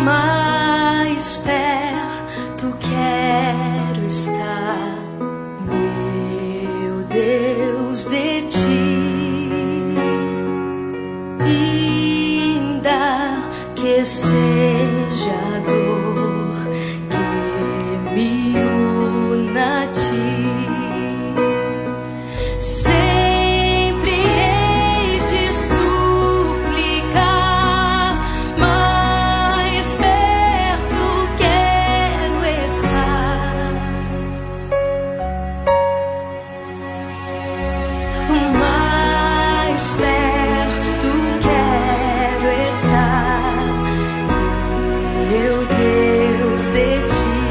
mais perto quero estar, meu Deus, de ti, ainda que seja a dor que me una a ti. Mais perto quero estar, meu Deus, de ti,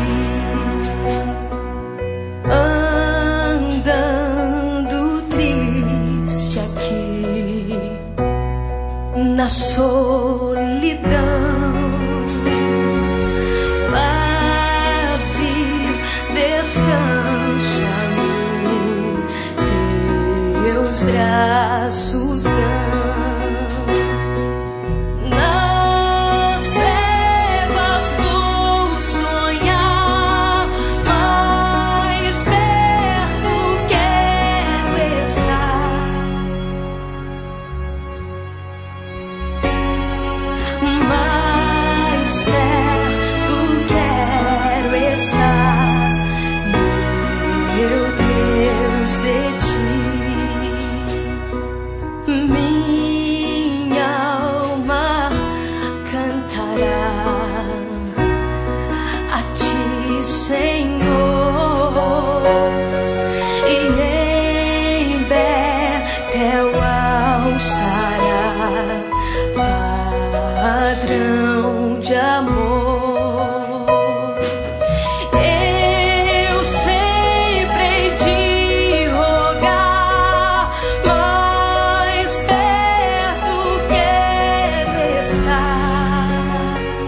andando triste aqui na solidão, vazio, descanso a mim, teus braços dão. Nas trevas vou sonhar, mais perto quero estar, mais perto quero estar, meu Deus, de ti. Minha alma cantará a ti, Senhor, e em Betel alçará padrão de amor. Eu sempre hei de rogar, mais perto quero estar,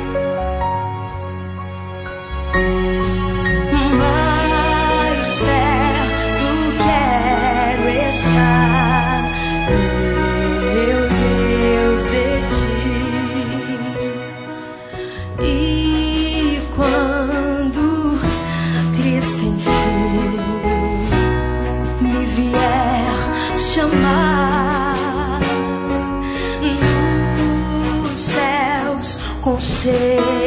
mais perto quero estar, meu Deus, de ti. E quando triste enfim me vier chamar, nos céus com